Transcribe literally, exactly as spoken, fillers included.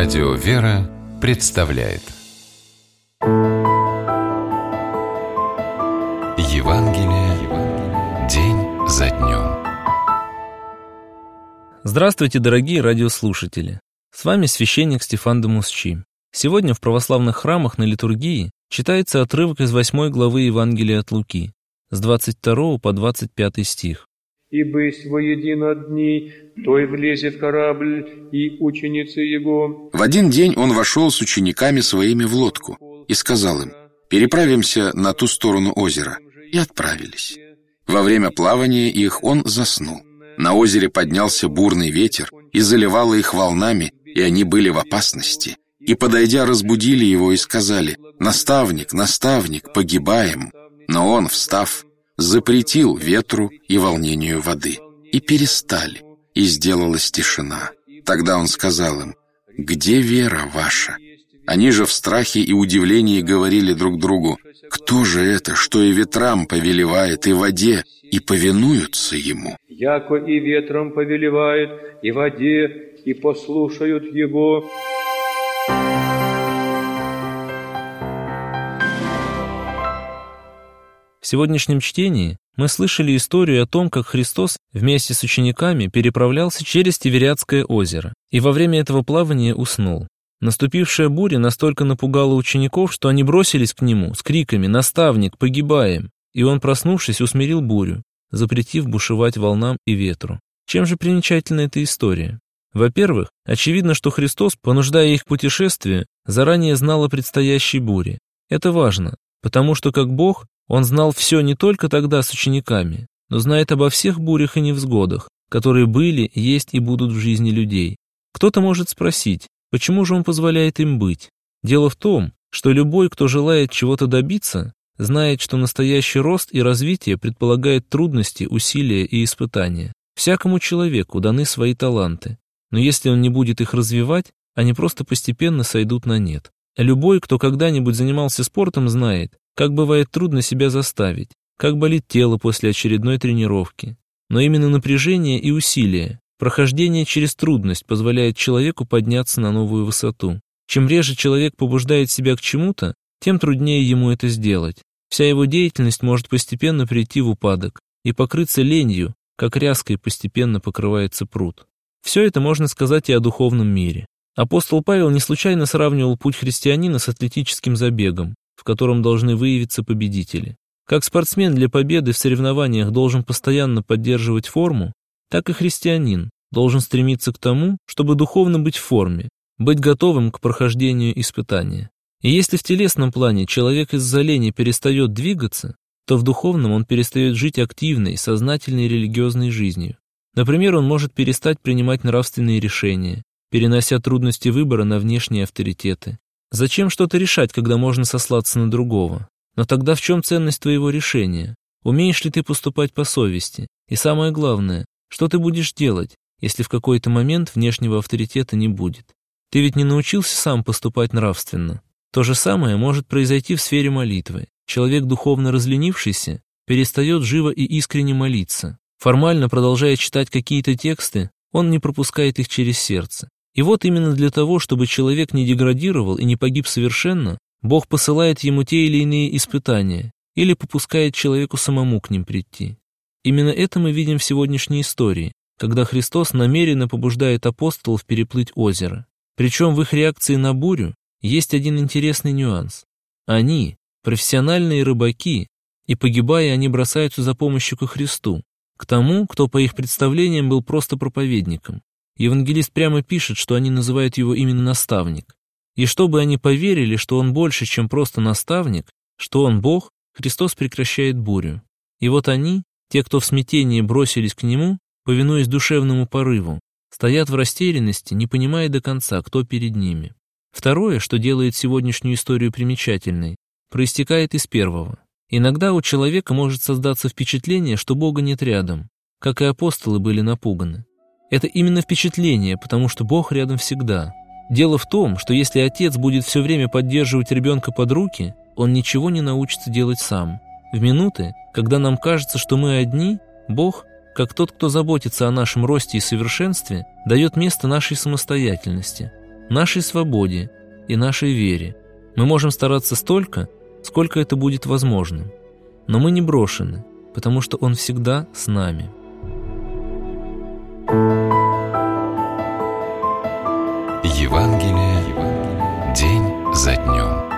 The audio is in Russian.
Радио «Вера» представляет Евангелие день за днем. Здравствуйте, дорогие радиослушатели! С вами священник Стефан де Мусчи. Сегодня в православных храмах на литургии читается отрывок из восьмой главы Евангелия от Луки, с двадцать второго по двадцать пятый стих. «И бысть воедино дни, той влезе в корабль, и ученицы его». В один день он вошел с учениками своими в лодку и сказал им: «Переправимся на ту сторону озера». И отправились. Во время плавания их он заснул. На озере поднялся бурный ветер и заливало их волнами, и они были в опасности. И, подойдя, разбудили его и сказали: «Наставник, наставник, погибаем». Но он, встав, запретил ветру и волнению воды. И перестали, и сделалась тишина. Тогда он сказал им: «Где вера ваша?» Они же в страхе и удивлении говорили друг другу: «Кто же это, что и ветрам повелевает, и воде, и повинуются ему?» «Яко и ветром повелевает, и воде, и послушают его». В сегодняшнем чтении мы слышали историю о том, как Христос вместе с учениками переправлялся через Тивериадское озеро и во время этого плавания уснул. Наступившая буря настолько напугала учеников, что они бросились к нему с криками: «Наставник, погибаем!» И он, проснувшись, усмирил бурю, запретив бушевать волнам и ветру. Чем же примечательна эта история? Во-первых, очевидно, что Христос, понуждая их к путешествию, заранее знал о предстоящей буре. Это важно, потому что, как Бог, Он знал все не только тогда с учениками, но знает обо всех бурях и невзгодах, которые были, есть и будут в жизни людей. Кто-то может спросить, почему же Он позволяет им быть? Дело в том, что любой, кто желает чего-то добиться, знает, что настоящий рост и развитие предполагает трудности, усилия и испытания. Всякому человеку даны свои таланты, но если он не будет их развивать, они просто постепенно сойдут на нет. Любой, кто когда-нибудь занимался спортом, знает, как бывает трудно себя заставить, как болит тело после очередной тренировки. Но именно напряжение и усилие, прохождение через трудность позволяет человеку подняться на новую высоту. Чем реже человек побуждает себя к чему-то, тем труднее ему это сделать. Вся его деятельность может постепенно прийти в упадок и покрыться ленью, как ряской постепенно покрывается пруд. Все это можно сказать и о духовном мире. Апостол Павел не случайно сравнивал путь христианина с атлетическим забегом, в котором должны выявиться победители. Как спортсмен для победы в соревнованиях должен постоянно поддерживать форму, так и христианин должен стремиться к тому, чтобы духовно быть в форме, быть готовым к прохождению испытания. И если в телесном плане человек из-за лени перестает двигаться, то в духовном он перестает жить активной, сознательной религиозной жизнью. Например, он может перестать принимать нравственные решения, перенося трудности выбора на внешние авторитеты. Зачем что-то решать, когда можно сослаться на другого? Но тогда в чем ценность твоего решения? Умеешь ли ты поступать по совести? И самое главное, что ты будешь делать, если в какой-то момент внешнего авторитета не будет? Ты ведь не научился сам поступать нравственно. То же самое может произойти в сфере молитвы. Человек, духовно разленившийся, перестает живо и искренне молиться. Формально продолжая читать какие-то тексты, он не пропускает их через сердце. И вот именно для того, чтобы человек не деградировал и не погиб совершенно, Бог посылает ему те или иные испытания или попускает человеку самому к ним прийти. Именно это мы видим в сегодняшней истории, когда Христос намеренно побуждает апостолов переплыть озеро. Причем в их реакции на бурю есть один интересный нюанс. Они – профессиональные рыбаки, и, погибая, они бросаются за помощью ко Христу, к тому, кто, по их представлениям, был просто проповедником. Евангелист прямо пишет, что они называют его именно наставник. И чтобы они поверили, что он больше, чем просто наставник, что он Бог, Христос прекращает бурю. И вот они, те, кто в смятении бросились к нему, повинуясь душевному порыву, стоят в растерянности, не понимая до конца, кто перед ними. Второе, что делает сегодняшнюю историю примечательной, проистекает из первого. Иногда у человека может создаться впечатление, что Бога нет рядом, как и апостолы были напуганы. Это именно впечатление, потому что Бог рядом всегда. Дело в том, что если отец будет все время поддерживать ребенка под руки, он ничего не научится делать сам. В минуты, когда нам кажется, что мы одни, Бог, как тот, кто заботится о нашем росте и совершенстве, дает место нашей самостоятельности. нашей свободе и нашей вере. Мы можем стараться столько, сколько это будет возможным. Но мы не брошены, потому что Он всегда с нами. Евангелие день за днем.